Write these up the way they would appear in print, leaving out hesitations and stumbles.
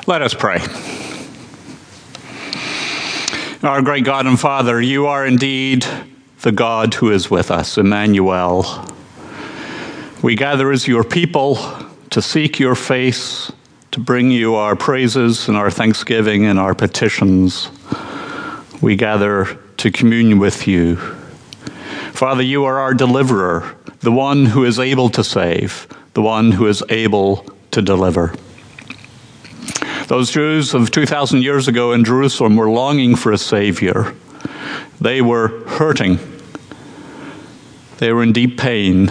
Let us pray. Our great God and Father, you are indeed the God who is with us, Emmanuel. We gather as your people to seek your face, to bring you our praises and our thanksgiving and our petitions. We gather to commune with you. Father, you are our deliverer, the one who is able to save, the one who is able to deliver. Those Jews of 2,000 years ago in Jerusalem were longing for a Savior. They were hurting. They were in deep pain.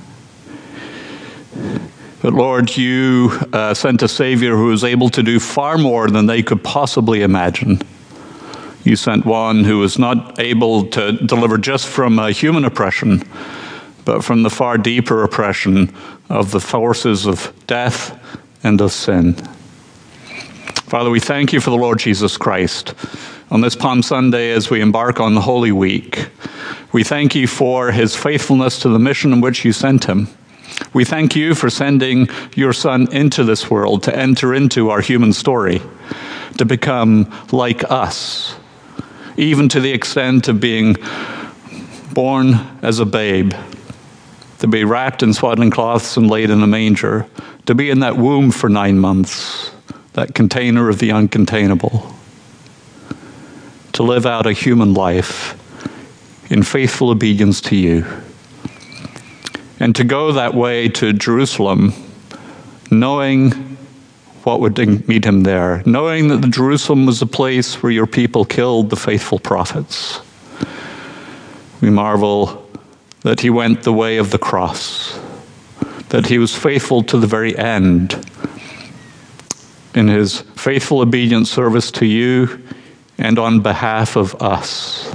But Lord, you sent a Savior who was able to do far more than they could possibly imagine. You sent one who was not able to deliver just from human oppression, but from the far deeper oppression of the forces of death and of sin. Father, we thank you for the Lord Jesus Christ. On this Palm Sunday, as we embark on the Holy Week, we thank you for his faithfulness to the mission in which you sent him. We thank you for sending your Son into this world to enter into our human story, to become like us, even to the extent of being born as a babe, to be wrapped in swaddling cloths and laid in a manger, to be in that womb for 9 months, that container of the uncontainable, to live out a human life in faithful obedience to you, and to go that way to Jerusalem, knowing what would meet him there, knowing that Jerusalem was the place where your people killed the faithful prophets. We marvel that he went the way of the cross, that he was faithful to the very end in his faithful obedient service to you and on behalf of us.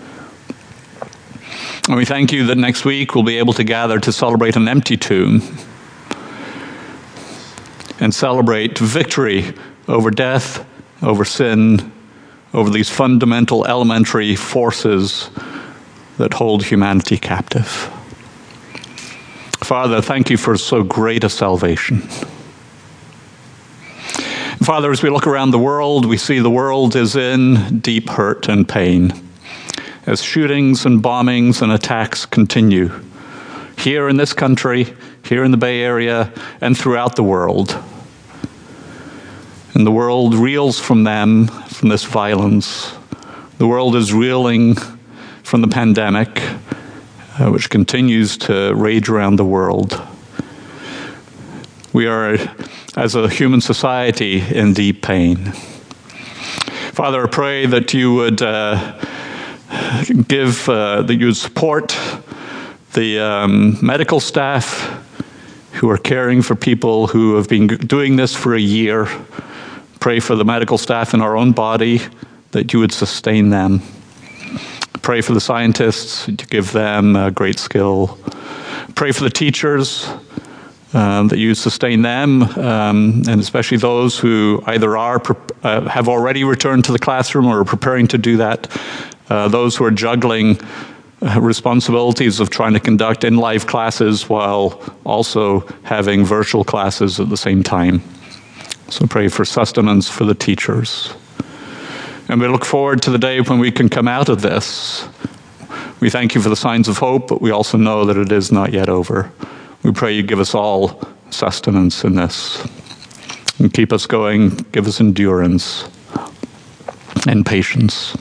And we thank you that next week we'll be able to gather to celebrate an empty tomb and celebrate victory over death, over sin, over these fundamental elementary forces that hold humanity captive. Father, thank you for so great a salvation. Father, as we look around the world, we see the world is in deep hurt and pain as shootings and bombings and attacks continue here in this country, here in the Bay Area, and throughout the world. And the world reels from them, from this violence. The world is reeling from the pandemic, which continues to rage around the world. We are, as a human society, in deep pain. Father, I pray that you would that you would support the medical staff who are caring for people who have been doing this for a year. Pray for the medical staff in our own body, that you would sustain them. Pray for the scientists, to give them great skill. Pray for the teachers, that you sustain them, and especially those who either have already returned to the classroom or are preparing to do that. Those who are juggling responsibilities of trying to conduct in-live classes while also having virtual classes at the same time. So pray for sustenance for the teachers. And we look forward to the day when we can come out of this. We thank you for the signs of hope, but we also know that it is not yet over. We pray you give us all sustenance in this. And keep us going, give us endurance and patience.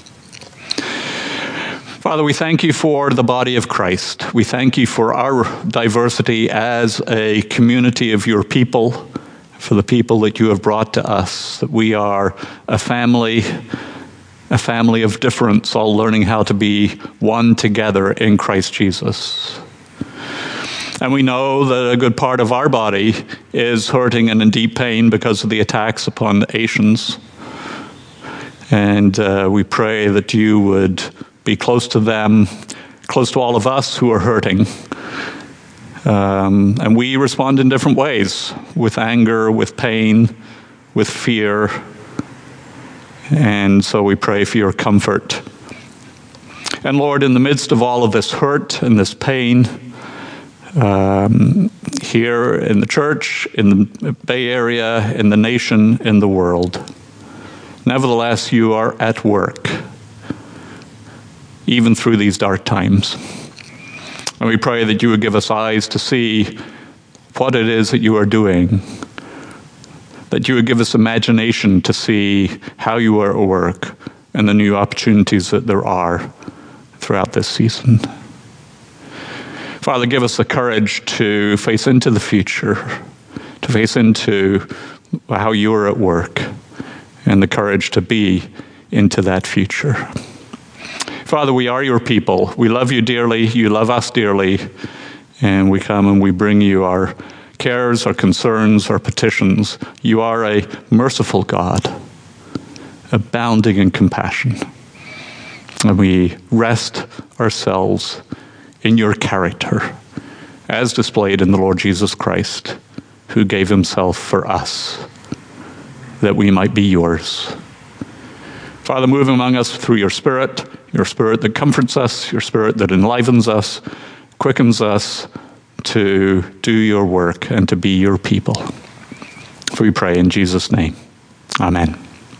Father, we thank you for the body of Christ. We thank you for our diversity as a community of your people, for the people that you have brought to us, that we are a family of difference, all learning how to be one together in Christ Jesus. And we know that a good part of our body is hurting and in deep pain because of the attacks upon the Asians. And we pray that you would be close to them, close to all of us who are hurting. And we respond in different ways, with anger, with pain, with fear. And so we pray for your comfort. And Lord, in the midst of all of this hurt and this pain, here in the church, in the Bay Area, in the nation, in the world. Nevertheless, you are at work, even through these dark times. And we pray that you would give us eyes to see what it is that you are doing, that you would give us imagination to see how you are at work and the new opportunities that there are throughout this season. Father, give us the courage to face into the future, to face into how you are at work, and the courage to be into that future. Father, we are your people. We love you dearly. You love us dearly. And we come and we bring you our cares, our concerns, our petitions. You are a merciful God, abounding in compassion. And we rest ourselves in your character, as displayed in the Lord Jesus Christ, who gave himself for us, that we might be yours. Father, move among us through your Spirit that comforts us, your Spirit that enlivens us, quickens us to do your work and to be your people. For we pray in Jesus' name. Amen.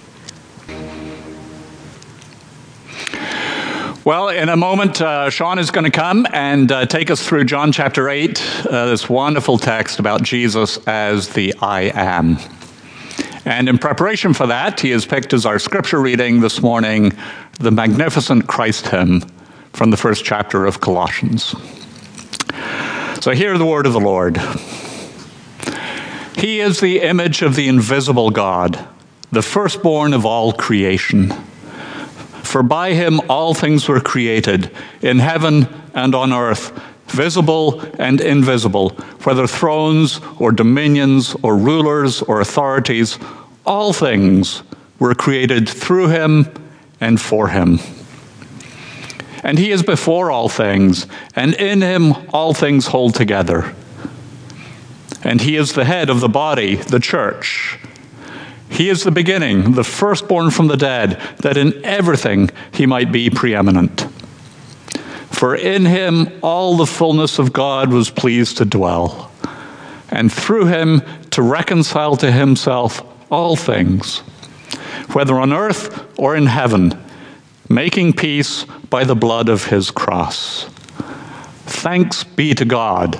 Well, in a moment, Sean is going to come and take us through John chapter 8, this wonderful text about Jesus as the I Am. And in preparation for that, he has picked as our scripture reading this morning the magnificent Christ hymn from the first chapter of Colossians. So hear the word of the Lord. He is the image of the invisible God, the firstborn of all creation. For by him all things were created, in heaven and on earth, visible and invisible, whether thrones or dominions or rulers or authorities, all things were created through him and for him. And he is before all things, and in him all things hold together. And he is the head of the body, the church. He is the beginning, the firstborn from the dead, that in everything he might be preeminent. For in him all the fullness of God was pleased to dwell, and through him to reconcile to himself all things, whether on earth or in heaven, making peace by the blood of his cross. Thanks be to God.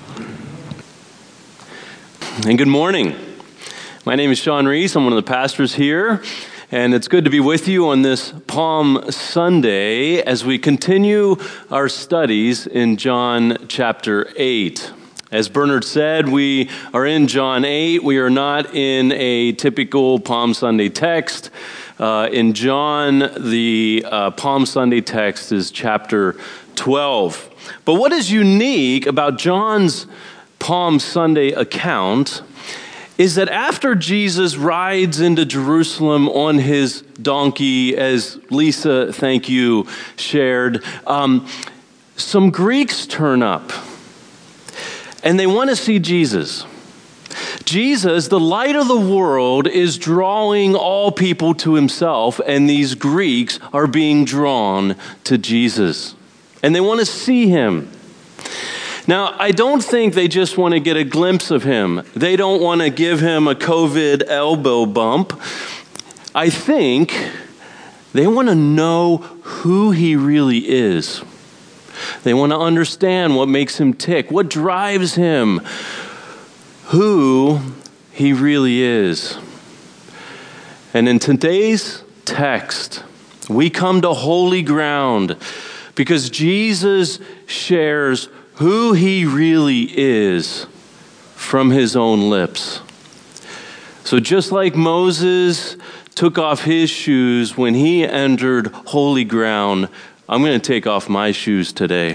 And good morning. My name is Sean Reese. I'm one of the pastors here. And it's good to be with you on this Palm Sunday as we continue our studies in John chapter 8. As Bernard said, we are in John 8. We are not in a typical Palm Sunday text. In John, the Palm Sunday text is chapter 12. But what is unique about John's Palm Sunday account is that after Jesus rides into Jerusalem on his donkey, as Lisa, thank you, shared, some Greeks turn up, and they want to see Jesus. Jesus, the light of the world, is drawing all people to himself, and these Greeks are being drawn to Jesus, and they want to see him. Now, I don't think they just want to get a glimpse of him. They don't want to give him a COVID elbow bump. I think they want to know who he really is. They want to understand what makes him tick, what drives him, who he really is. And in today's text, we come to holy ground because Jesus shares who he really is from his own lips. So just like Moses took off his shoes when he entered holy ground, I'm going to take off my shoes today.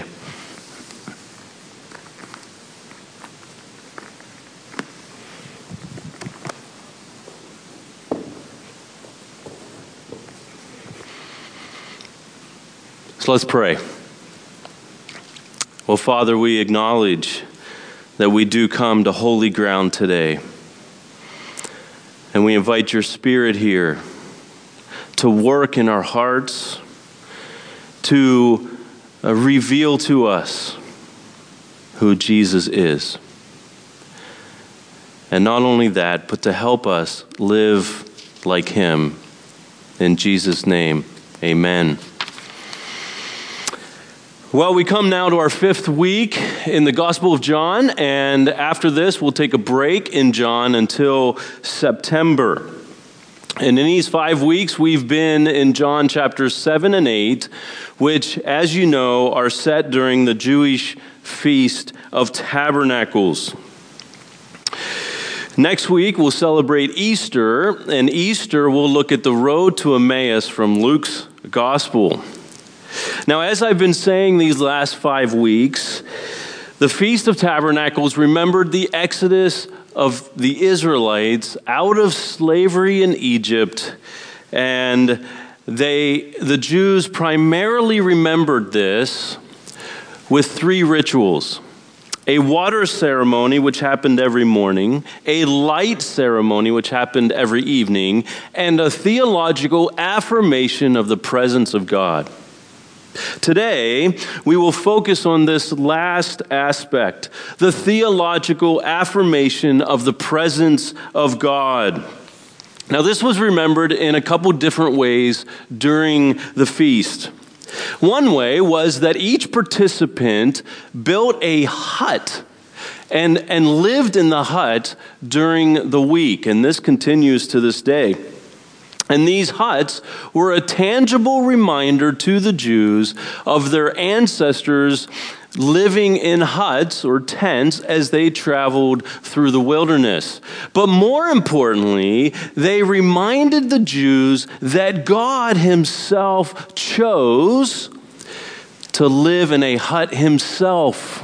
So let's pray. Well, Father, we acknowledge that we do come to holy ground today. And we invite your Spirit here to work in our hearts, to reveal to us who Jesus is. And not only that, but to help us live like him. In Jesus' name, amen. Well, we come now to our 5th week in the Gospel of John, and after this, we'll take a break in John until September. And in these 5 weeks, we've been in John chapters 7 and 8, which, as you know, are set during the Jewish Feast of Tabernacles. Next week, we'll celebrate Easter, and Easter we'll look at the road to Emmaus from Luke's Gospel. Now, as I've been saying these last 5 weeks, the Feast of Tabernacles remembered the exodus of the Israelites out of slavery in Egypt, and the Jews primarily remembered this with 3 rituals: a water ceremony, which happened every morning, a light ceremony, which happened every evening, and a theological affirmation of the presence of God. Today, we will focus on this last aspect, the theological affirmation of the presence of God. Now, this was remembered in a couple different ways during the feast. One way was that each participant built a hut and lived in the hut during the week, and this continues to this day. And these huts were a tangible reminder to the Jews of their ancestors living in huts or tents as they traveled through the wilderness. But more importantly, they reminded the Jews that God himself chose to live in a hut himself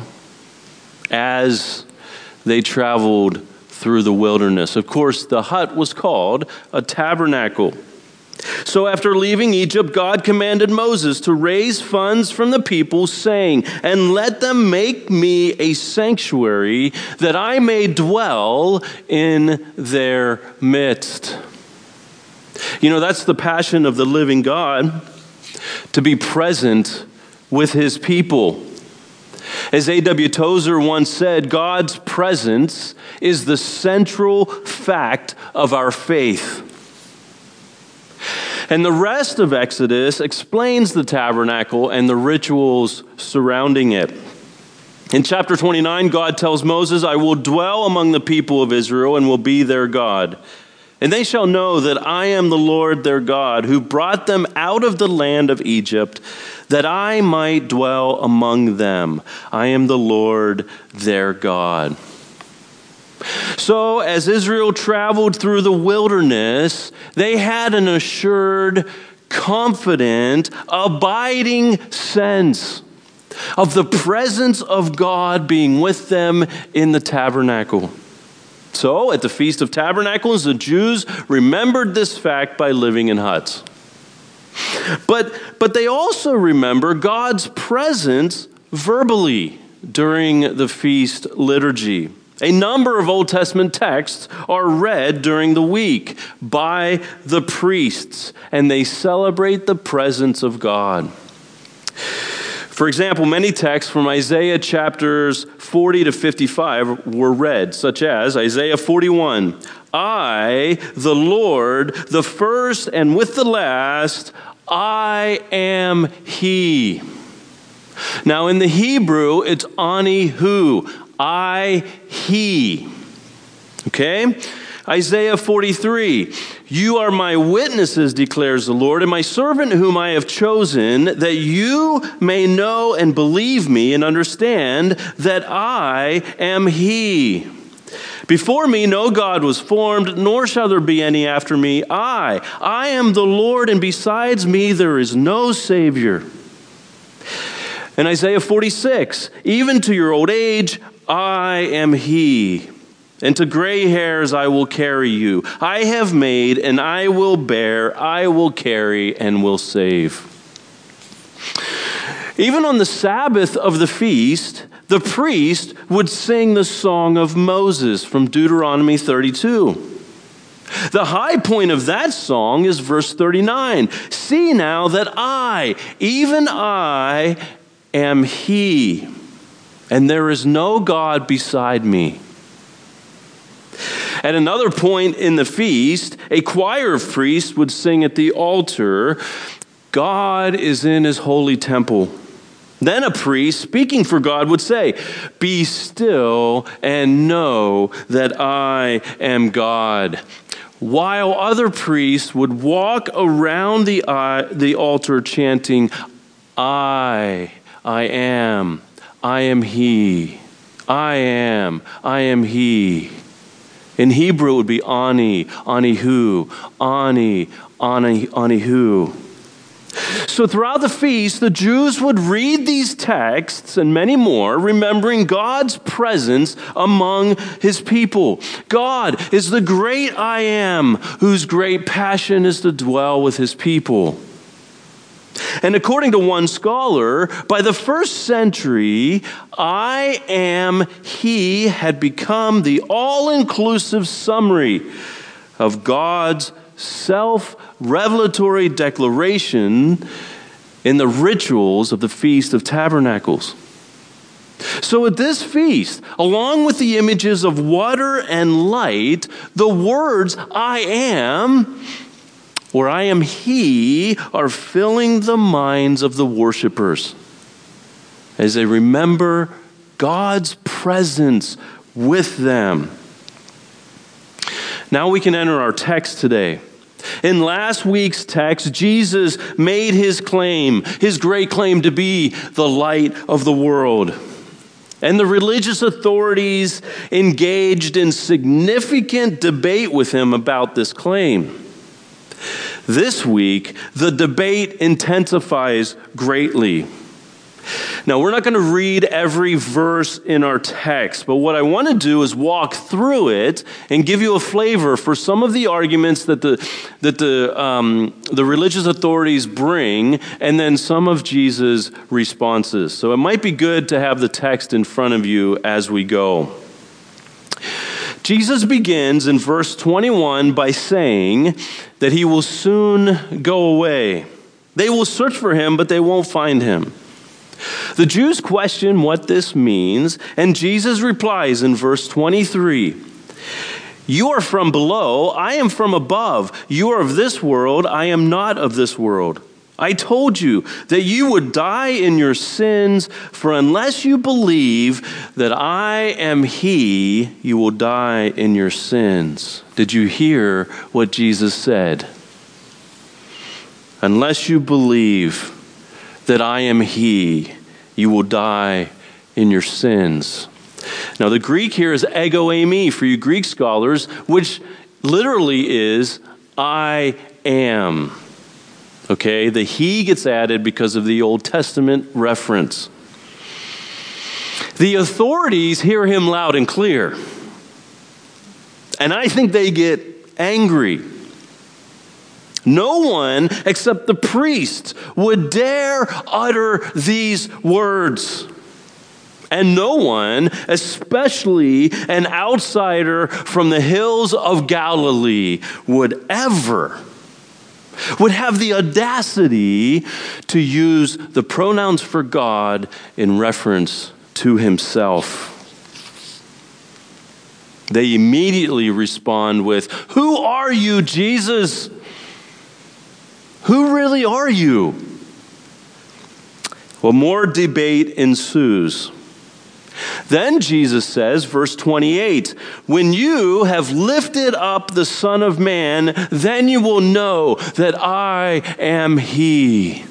as they traveled through the wilderness. Of course, the hut was called a tabernacle. So after leaving Egypt, God commanded Moses to raise funds from the people, saying, "And let them make me a sanctuary, that I may dwell in their midst." You know, that's the passion of the living God, to be present with his people. As A.W. Tozer once said, God's presence is the central fact of our faith. And the rest of Exodus explains the tabernacle and the rituals surrounding it. In chapter 29, God tells Moses, "I will dwell among the people of Israel and will be their God. And they shall know that I am the Lord their God, who brought them out of the land of Egypt, that I might dwell among them. I am the Lord their God." So as Israel traveled through the wilderness, they had an assured, confident, abiding sense of the presence of God being with them in the tabernacle. So at the Feast of Tabernacles, the Jews remembered this fact by living in huts. But they also remember God's presence verbally during the feast liturgy. A number of Old Testament texts are read during the week by the priests, and they celebrate the presence of God. For example, many texts from Isaiah chapters 40 to 55 were read, such as Isaiah 41, "I, the Lord, the first and with the last, I am He." Now in the Hebrew, it's Ani Hu, I, He. Okay? Isaiah 43, "You are my witnesses, declares the Lord, and my servant whom I have chosen, that you may know and believe me and understand that I am He. Before me no God was formed, nor shall there be any after me. I am the Lord, and besides me there is no Savior." In Isaiah 46, "Even to your old age, I am He. And to gray hairs I will carry you. I have made, and I will bear, I will carry, and will save." Even on the Sabbath of the feast, the priest would sing the song of Moses from Deuteronomy 32. The high point of that song is verse 39. "See now that I, even I, am He, and there is no God beside me." At another point in the feast, a choir of priests would sing at the altar, "God is in his holy temple." Then a priest, speaking for God, would say, "Be still and know that I am God." While other priests would walk around the altar chanting, I am he, I am he. In Hebrew it would be ani, anihu, ani, anihu. So throughout the feast, the Jews would read these texts and many more, remembering God's presence among his people. God is the great I am, whose great passion is to dwell with his people. And according to one scholar, by the first century, I am he had become the all-inclusive summary of God's self-revelatory declaration in the rituals of the Feast of Tabernacles. So at this feast, along with the images of water and light, the words I am, or I am he, are filling the minds of the worshipers as they remember God's presence with them. Now we can enter our text today. In last week's text, Jesus made his claim, his great claim to be the light of the world. And the religious authorities engaged in significant debate with him about this claim. This week, the debate intensifies greatly. Now, we're not going to read every verse in our text, but what I want to do is walk through it and give you a flavor for some of the arguments that the religious authorities bring, and then some of Jesus' responses. So it might be good to have the text in front of you as we go. Jesus begins in verse 21 by saying that he will soon go away. They will search for him, but they won't find him. The Jews question what this means, and Jesus replies in verse 23, "You are from below, I am from above. You are of this world, I am not of this world. I told you that you would die in your sins, for unless you believe that I am he, you will die in your sins." Did you hear what Jesus said? Unless you believe that I am he, you will die in your sins. Now the Greek here is ego eimi for you Greek scholars, which literally is I am. Okay, the he gets added because of the Old Testament reference. The authorities hear him loud and clear. And I think they get angry. No one except the priest would dare utter these words. And no one, especially an outsider from the hills of Galilee, would have the audacity to use the pronouns for God in reference to himself. They immediately respond with, "Who are you, Jesus? Who really are you?" Well, more debate ensues. Then Jesus says, verse 28, "When you have lifted up the Son of Man, then you will know that I am he."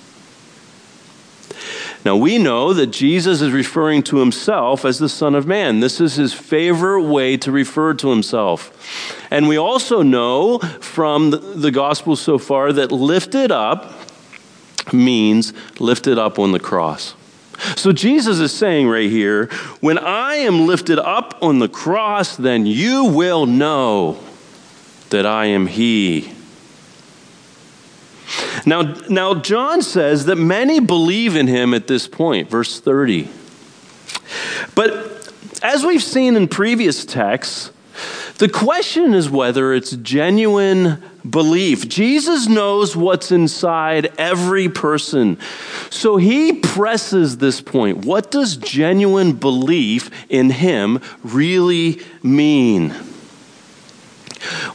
Now we know that Jesus is referring to himself as the Son of Man. This is his favorite way to refer to himself. And we also know from the gospel so far that lifted up means lifted up on the cross. So Jesus is saying right here, when I am lifted up on the cross, then you will know that I am he. Now John says that many believe in him at this point, verse 30. But as we've seen in previous texts, the question is whether it's genuine belief. Jesus knows what's inside every person. So he presses this point. What does genuine belief in him really mean?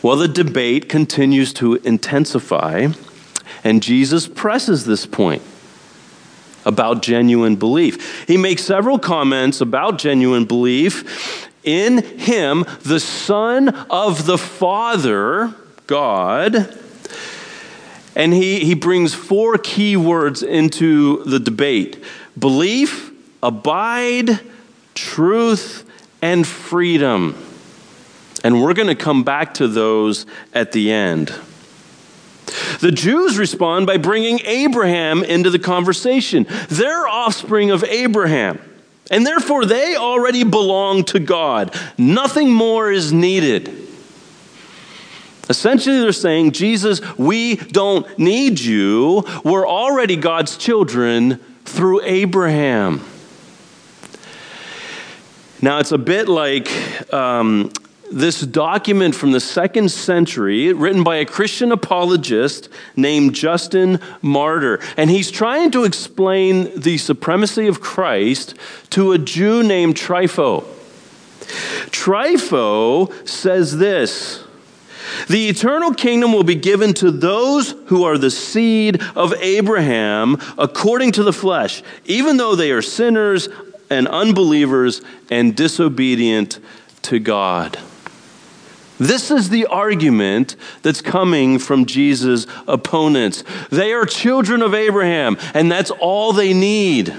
Well, the debate continues to intensify, and Jesus presses this point about genuine belief. He makes several comments about genuine belief in him, the Son of the Father, God. And he brings 4 key words into the debate: belief, abide, truth, and freedom. And we're going to come back to those at the end. The Jews respond by bringing Abraham into the conversation. They're offspring of Abraham, and therefore they already belong to God. Nothing more is needed. Essentially, they're saying, Jesus, we don't need you. We're already God's children through Abraham. Now, it's a bit like this document from the 2nd century, written by a Christian apologist named Justin Martyr. And he's trying to explain the supremacy of Christ to a Jew named Trypho. Trypho says this: the eternal kingdom will be given to those who are the seed of Abraham according to the flesh, even though they are sinners and unbelievers and disobedient to God. This is the argument that's coming from Jesus' opponents. They are children of Abraham, and that's all they need.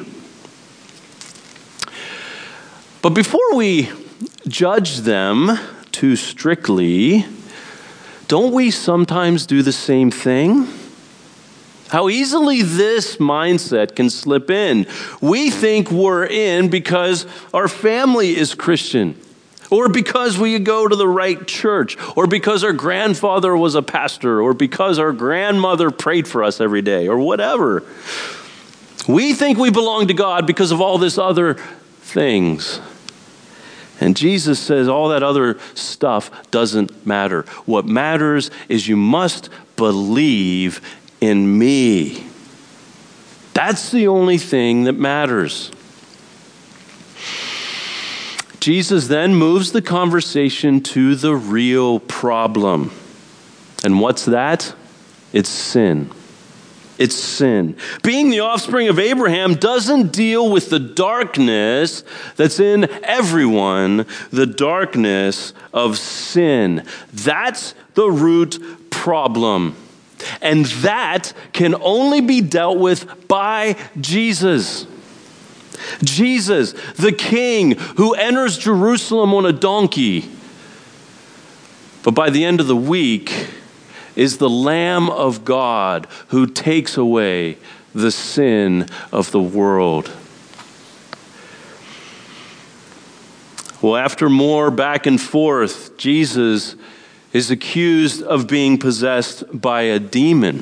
But before we judge them too strictly, don't we sometimes do the same thing? How easily this mindset can slip in. We think we're in because our family is Christian, or because we go to the right church, or because our grandfather was a pastor, or because our grandmother prayed for us every day, or whatever. We think we belong to God because of all this other things. And Jesus says all that other stuff doesn't matter. What matters is you must believe in me. That's the only thing that matters. Jesus then moves the conversation to the real problem. And what's that? It's sin. It's sin. Being the offspring of Abraham doesn't deal with the darkness that's in everyone, the darkness of sin. That's the root problem. And that can only be dealt with by Jesus. Jesus, the King who enters Jerusalem on a donkey, but by the end of the week is the Lamb of God who takes away the sin of the world. Well, after more back and forth, Jesus is accused of being possessed by a demon.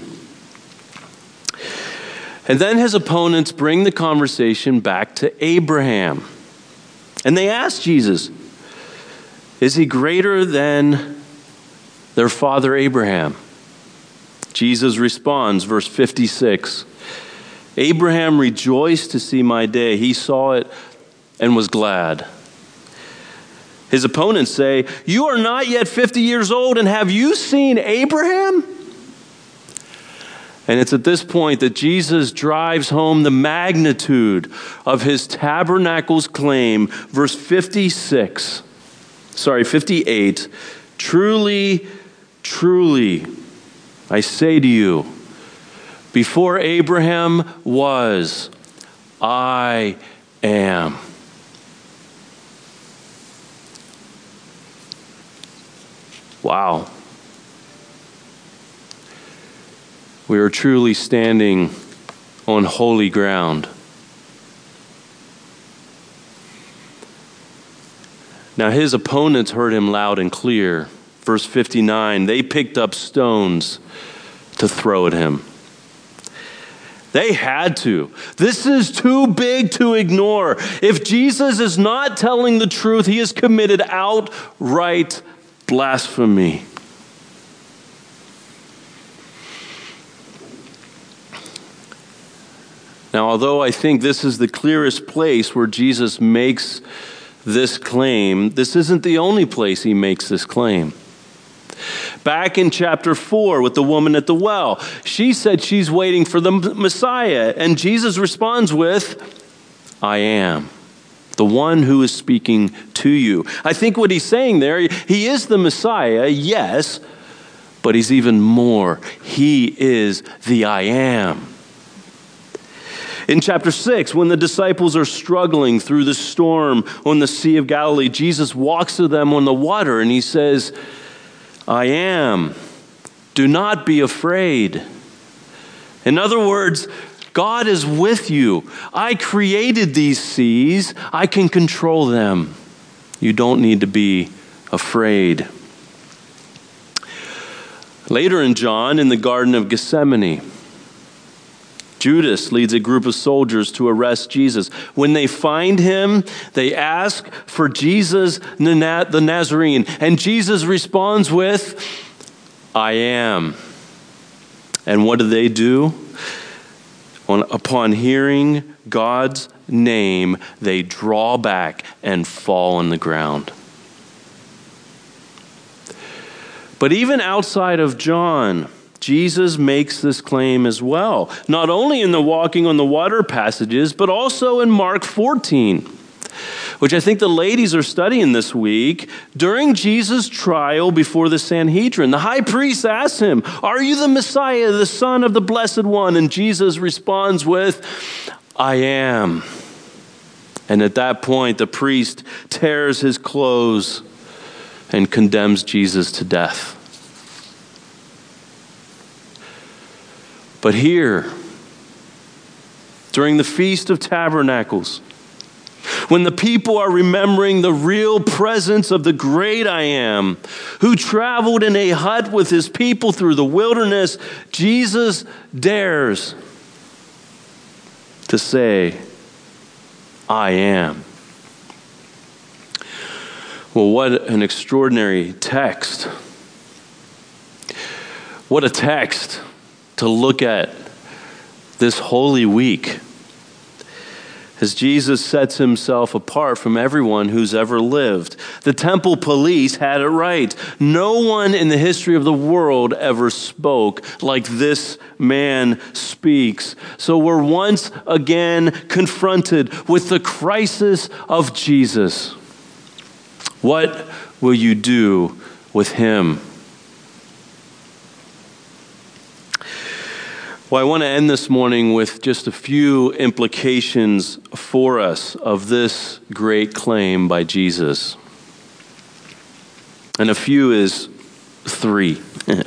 And then his opponents bring the conversation back to Abraham. And they ask Jesus, is he greater than their father Abraham? Jesus responds, verse 56, Abraham rejoiced to see my day. He saw it and was glad. His opponents say, you are not yet 50 years old, and have you seen Abraham? And it's at this point that Jesus drives home the magnitude of his tabernacle's claim. Verse 58. Truly, truly, I say to you, before Abraham was, I am. Wow. We are truly standing on holy ground. Now his opponents heard him loud and clear. Verse 59, they picked up stones to throw at him. They had to. This is too big to ignore. If Jesus is not telling the truth, he has committed outright blasphemy. Now, although I think this is the clearest place where Jesus makes this claim, this isn't the only place he makes this claim. Back in chapter 4 with the woman at the well, she said she's waiting for the Messiah, and Jesus responds with, I am the one who is speaking to you. I think what he's saying there, he is the Messiah, yes, but he's even more. He is the I am. In chapter 6, when the disciples are struggling through the storm on the Sea of Galilee, Jesus walks to them on the water and he says, I am. Do not be afraid. In other words, God is with you. I created these seas. I can control them. You don't need to be afraid. Later in John, in the Garden of Gethsemane, Judas leads a group of soldiers to arrest Jesus. When they find him, they ask for Jesus the Nazarene. And Jesus responds with, I am. And what do? Upon hearing God's name, they draw back and fall on the ground. But even outside of John, Jesus makes this claim as well, not only in the walking on the water passages, but also in Mark 14, which I think the ladies are studying this week. During Jesus' trial before the Sanhedrin, the high priest asks him, are you the Messiah, the Son of the Blessed One? And Jesus responds with, I am. And at that point, the priest tears his clothes and condemns Jesus to death. But here, during the Feast of Tabernacles, when the people are remembering the real presence of the great I Am, who traveled in a hut with his people through the wilderness, Jesus dares to say, I am. Well, what an extraordinary text. What a text to look at this Holy Week as Jesus sets himself apart from everyone who's ever lived. The temple police had it right. No one in the history of the world ever spoke like this man speaks. So we're once again confronted with the crisis of Jesus. What will you do with him? Well, I want to end this morning with just a few implications for us of this great claim by Jesus. And a few is 3.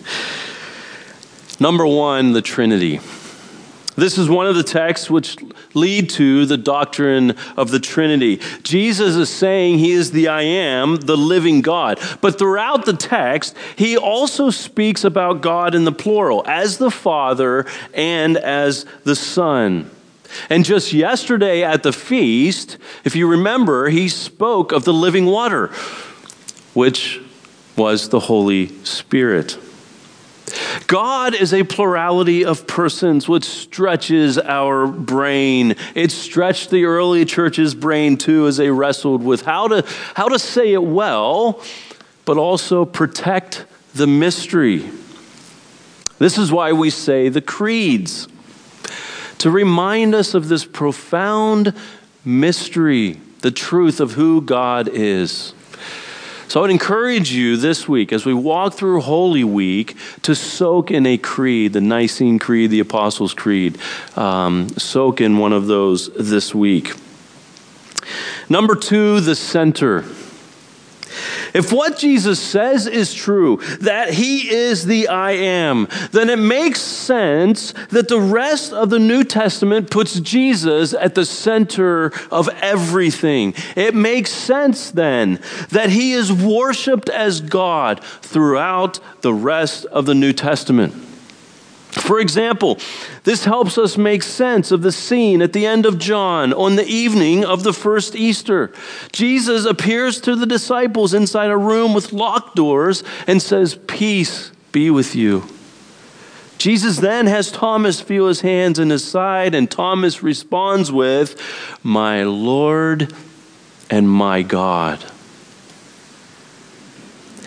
Number 1, the Trinity. This is one of the texts which lead to the doctrine of the Trinity. Jesus is saying he is the I Am, the living God. But throughout the text, he also speaks about God in the plural, as the Father and as the Son. And just yesterday at the feast, if you remember, he spoke of the living water, which was the Holy Spirit. God is a plurality of persons, which stretches our brain. It stretched the early church's brain too, as they wrestled with how to say it well, but also protect the mystery. This is why we say the creeds, to remind us of this profound mystery, the truth of who God is. So I would encourage you this week, as we walk through Holy Week, to soak in a creed, the Nicene Creed, the Apostles' Creed. Soak in one of those this week. Number 2, the center. If what Jesus says is true, that he is the I Am, then it makes sense that the rest of the New Testament puts Jesus at the center of everything. It makes sense then that he is worshiped as God throughout the rest of the New Testament. For example, this helps us make sense of the scene at the end of John on the evening of the first Easter. Jesus appears to the disciples inside a room with locked doors and says, "Peace be with you." Jesus then has Thomas feel his hands in his side, and Thomas responds with, "My Lord and my God."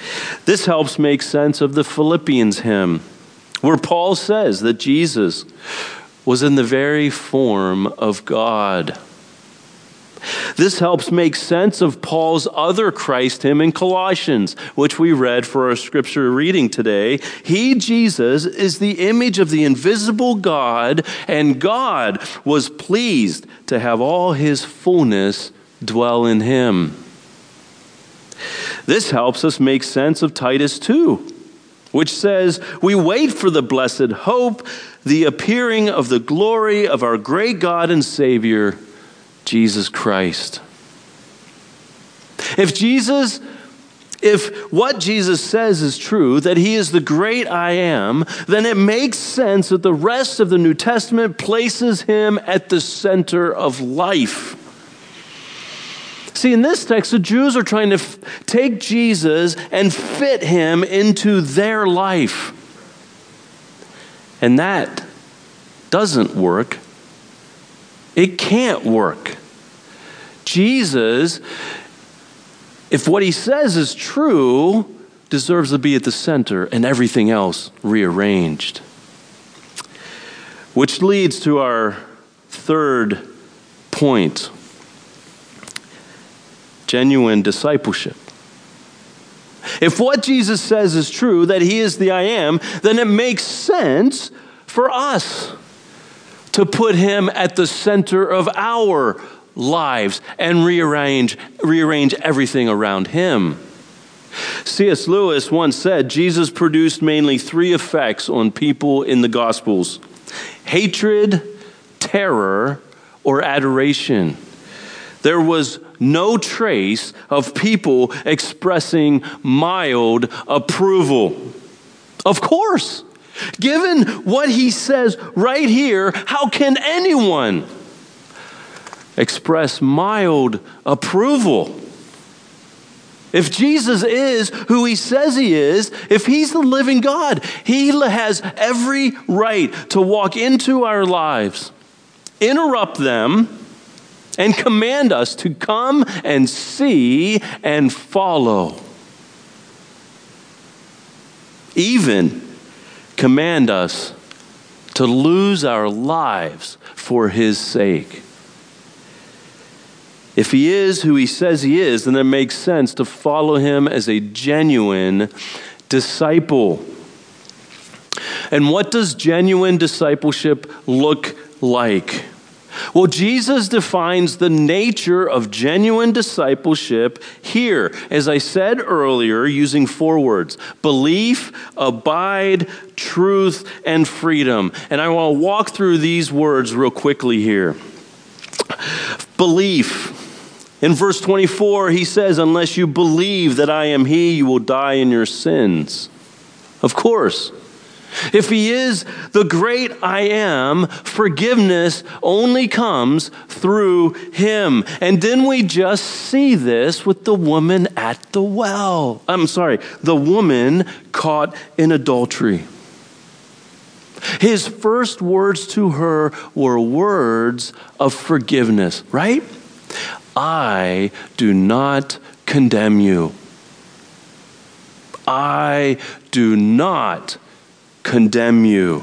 This helps make sense of the Philippians hymn, where Paul says that Jesus was in the very form of God. This helps make sense of Paul's other Christ hymn in Colossians, which we read for our scripture reading today. He, Jesus, is the image of the invisible God, and God was pleased to have all his fullness dwell in him. This helps us make sense of Titus 2, which says, we wait for the blessed hope, the appearing of the glory of our great God and Savior, Jesus Christ. If what Jesus says is true, that he is the great I am, then it makes sense that the rest of the New Testament places him at the center of life. See, in this text, the Jews are trying to take Jesus and fit him into their life. And that doesn't work. It can't work. Jesus, if what he says is true, deserves to be at the center and everything else rearranged. Which leads to our third point: genuine discipleship. If what Jesus says is true, that he is the I am, then it makes sense for us to put him at the center of our lives and rearrange everything around him. C.S. Lewis once said, Jesus produced mainly three effects on people in the Gospels: hatred, terror, or adoration. There was no trace of people expressing mild approval. Of course, given what he says right here, how can anyone express mild approval? If Jesus is who he says he is, if he's the living God, he has every right to walk into our lives, interrupt them, and command us to come and see and follow. Even command us to lose our lives for his sake. If he is who he says he is, then it makes sense to follow him as a genuine disciple. And what does genuine discipleship look like? Well, Jesus defines the nature of genuine discipleship here, as I said earlier, using 4 words: belief, abide, truth, and freedom. And I want to walk through these words real quickly here. Belief. In verse 24, he says, unless you believe that I am he, you will die in your sins. Of course. If he is the great I am, forgiveness only comes through him. And didn't we just see this with the woman at the well? The woman caught in adultery. His first words to her were words of forgiveness, right? I do not condemn you. I do not condemn you.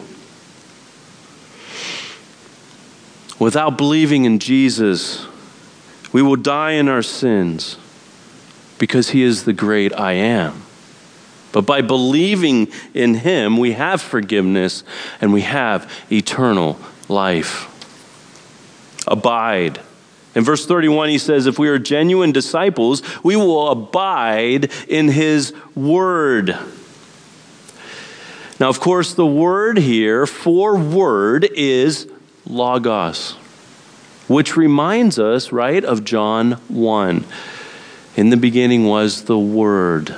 Without believing in Jesus, we will die in our sins because he is the great I am. But by believing in him, we have forgiveness and we have eternal life. Abide. In verse 31, he says, if we are genuine disciples, we will abide in his word. Now, of course, the word here for word is logos, which reminds us, right, of John 1. In the beginning was the Word.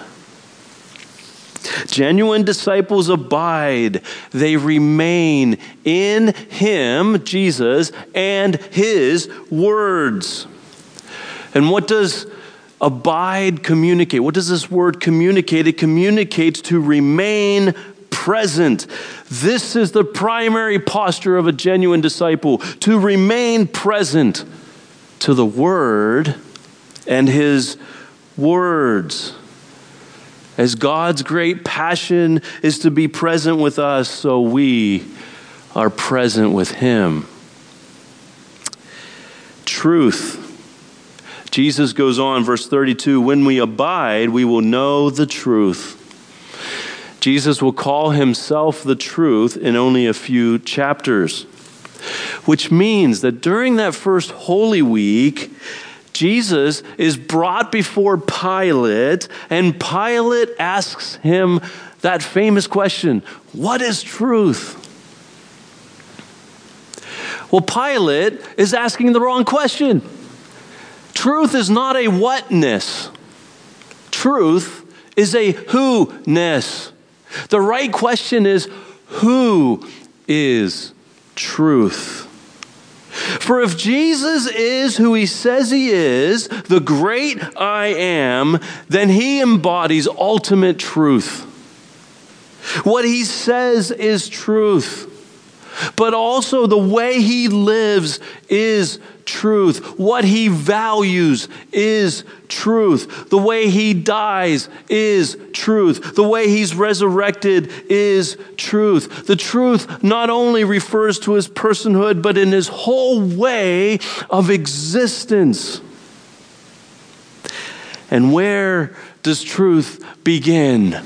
Genuine disciples abide. They remain in him, Jesus, and his words. And what does abide communicate? What does this word communicate? It communicates to remain present. This is the primary posture of a genuine disciple, to remain present to the Word and his words. As God's great passion is to be present with us, so we are present with him. Truth. Jesus goes on, verse 32, when we abide, we will know the truth. Jesus will call himself the truth in only a few chapters, which means that during that first Holy Week, Jesus is brought before Pilate, and Pilate asks him that famous question, what is truth? Well, Pilate is asking the wrong question. Truth is not a whatness. Truth is a who-ness. The right question is, who is truth? For if Jesus is who he says he is, the great I am, then he embodies ultimate truth. What he says is truth, but also the way he lives is truth. What he values is truth. The way he dies is truth. The way he's resurrected is truth. The truth not only refers to his personhood, but in his whole way of existence. And where does truth begin?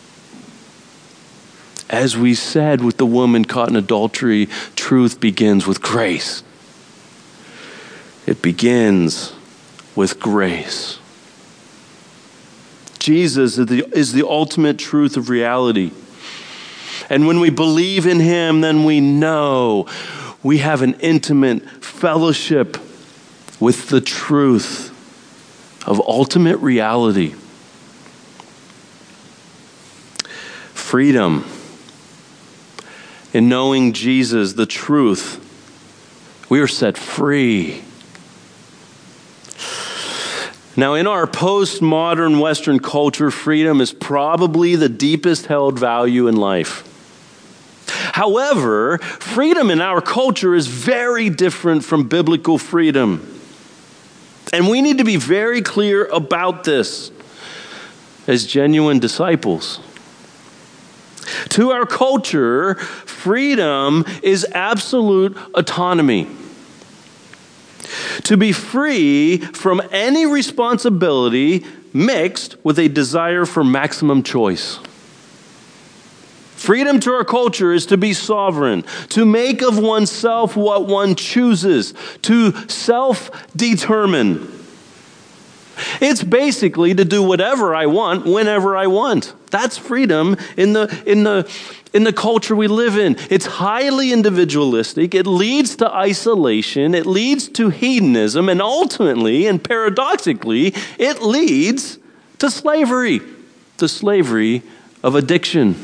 As we said with the woman caught in adultery, truth begins with grace. It begins with grace. Jesus is the ultimate truth of reality. And when we believe in him, then we know we have an intimate fellowship with the truth of ultimate reality. Freedom. In knowing Jesus, the truth, we are set free. Now, in our postmodern Western culture, freedom is probably the deepest held value in life. However, freedom in our culture is very different from biblical freedom. And we need to be very clear about this as genuine disciples. To our culture, freedom is absolute autonomy. To be free from any responsibility mixed with a desire for maximum choice. Freedom to our culture is to be sovereign, to make of oneself what one chooses, to self-determine. It's basically to do whatever I want, whenever I want. That's freedom in the culture we live in. It's highly individualistic. It leads to isolation. It leads to hedonism. And ultimately, and paradoxically, it leads to slavery of addiction.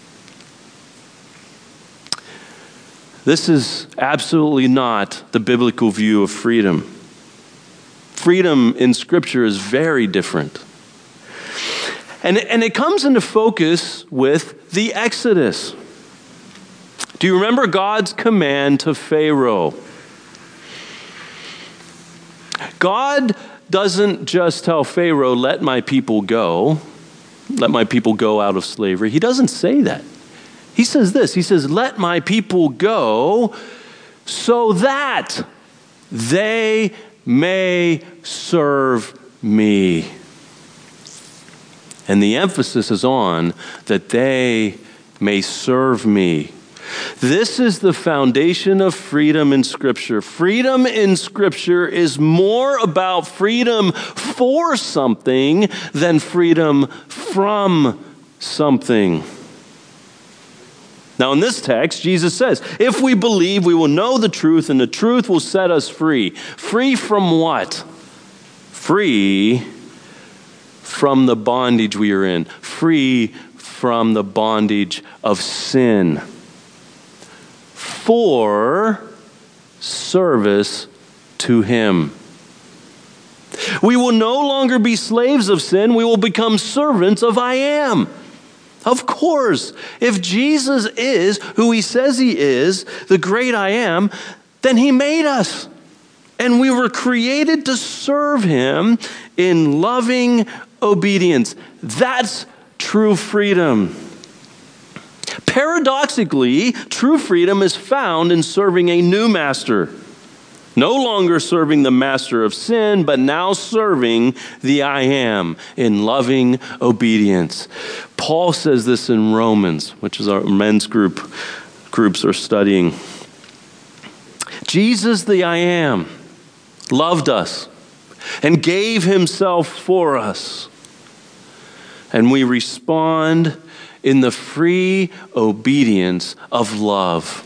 This is absolutely not the biblical view of freedom. Freedom in Scripture is very different. And it comes into focus with the Exodus. Do you remember God's command to Pharaoh? God doesn't just tell Pharaoh, let my people go out of slavery. He doesn't say that. He says this, he says, let my people go so that they may serve me. And the emphasis is on that they may serve me. This is the foundation of freedom in Scripture. Freedom in Scripture is more about freedom for something than freedom from something. Now in this text, Jesus says, if we believe, we will know the truth, and the truth will set us free. Free from what? Free from the bondage we are in. Free from the bondage of sin. For service to him. We will no longer be slaves of sin. We will become servants of I am. Of course, if Jesus is who he says he is, the great I am, then he made us. And we were created to serve him in loving obedience. That's true freedom. Paradoxically, true freedom is found in serving a new master. No longer serving the master of sin, but now serving the I Am in loving obedience. Paul says this in Romans, which is our men's groups are studying. Jesus, the I Am, loved us and gave himself for us. And we respond in the free obedience of love.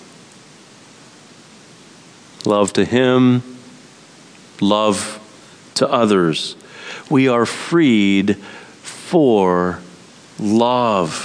Love to him, love to others. We are freed for love.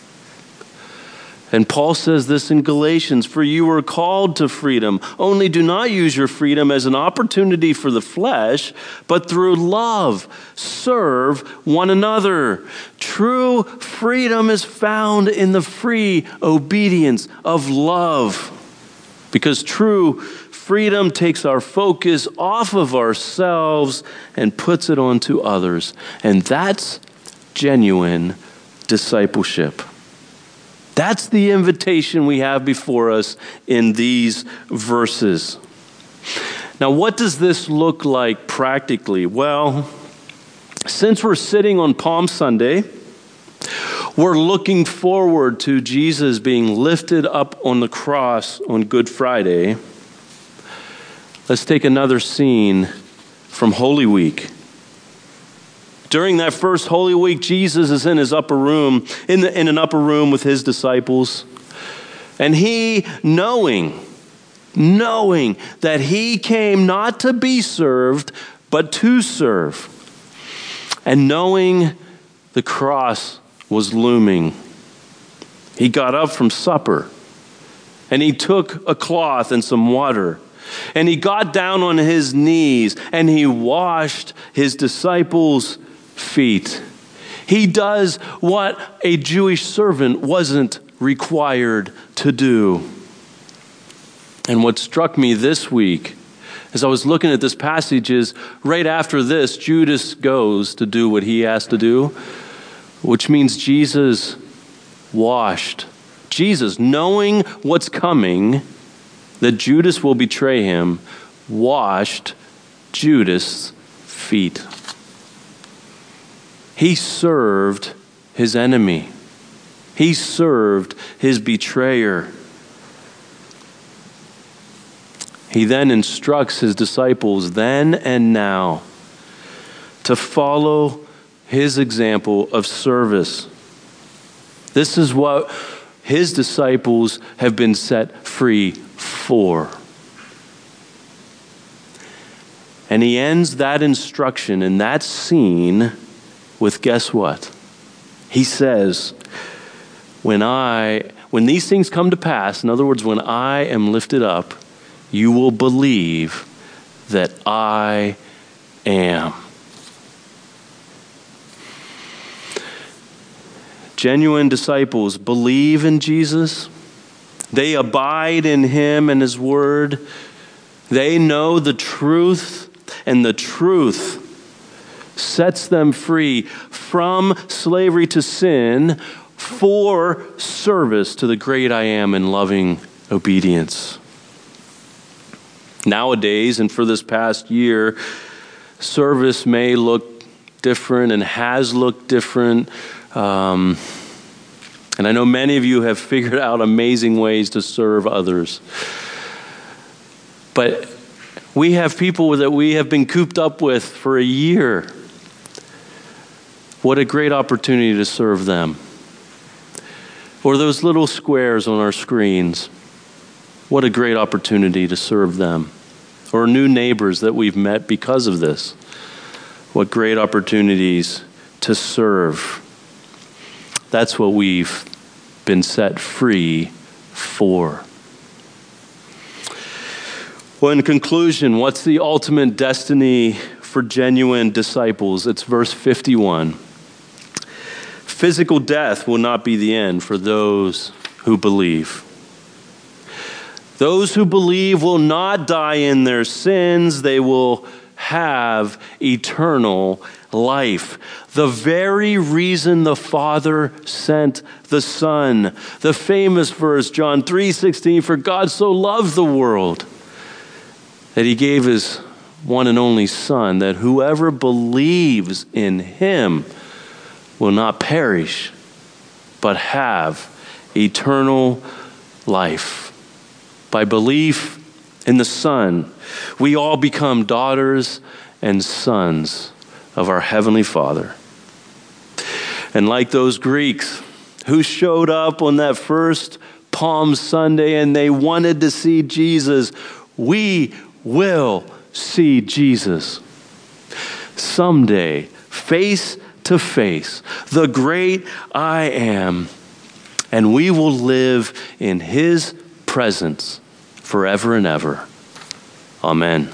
And Paul says this in Galatians, for you are called to freedom. Only do not use your freedom as an opportunity for the flesh, but through love, serve one another. True freedom is found in the free obedience of love. Because true freedom takes our focus off of ourselves and puts it onto others. And that's genuine discipleship. That's the invitation we have before us in these verses. Now, what does this look like practically? Well, since we're sitting on Palm Sunday, we're looking forward to Jesus being lifted up on the cross on Good Friday. Let's take another scene from Holy Week. During that first Holy Week, Jesus is in his upper room, in an upper room with his disciples. And he, knowing that he came not to be served, but to serve. And knowing the cross was looming, he got up from supper and he took a cloth and some water. And he got down on his knees and he washed his disciples' feet. He does what a Jewish servant wasn't required to do. And what struck me this week as I was looking at this passage is right after this, Judas goes to do what he has to do, which means Jesus washed. Jesus, knowing what's coming, that Judas will betray him, washed Judas' feet. He served his enemy. He served his betrayer. He then instructs his disciples then and now to follow his example of service. This is what his disciples have been set free for. And he ends that instruction in that scene with, guess what? He says, when these things come to pass, in other words, when I am lifted up, you will believe that I am. Genuine disciples believe in Jesus. They abide in him and his word. They know the truth, and the truth sets them free from slavery to sin for service to the great I Am in loving obedience. Nowadays, and for this past year, service may look different and has looked different. And I know many of you have figured out amazing ways to serve others. But we have people that we have been cooped up with for a year. What a great opportunity to serve them. Or those little squares on our screens. What a great opportunity to serve them. Or new neighbors that we've met because of this. What great opportunities to serve. That's what we've been set free for. Well, in conclusion, what's the ultimate destiny for genuine disciples? It's verse 51. Physical death will not be the end for those who believe. Those who believe will not die in their sins. They will have eternal life. The very reason the Father sent the Son. The famous verse, John 3:16, for God so loved the world that he gave his one and only Son, that whoever believes in him will not perish, but have eternal life. By belief in the Son, we all become daughters and sons of our Heavenly Father. And like those Greeks who showed up on that first Palm Sunday and they wanted to see Jesus, we will see Jesus. Someday, face to face, the great I Am, and we will live in his presence forever and ever. Amen.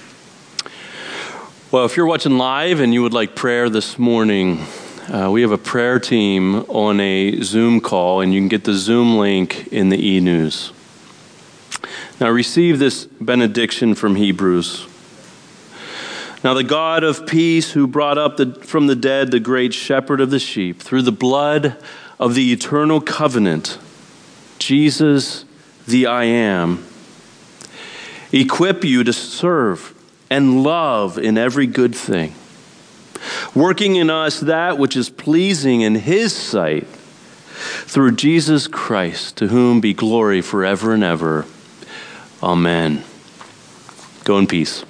Well, if you're watching live and you would like prayer this morning, we have a prayer team on a Zoom call, and you can get the Zoom link in the e-news. Now receive this benediction from Hebrews. Now the God of peace, who brought up from the dead the great shepherd of the sheep, through the blood of the eternal covenant, Jesus the I Am, equip you to serve and love in every good thing, working in us that which is pleasing in his sight, through Jesus Christ, to whom be glory forever and ever. Amen. Go in peace.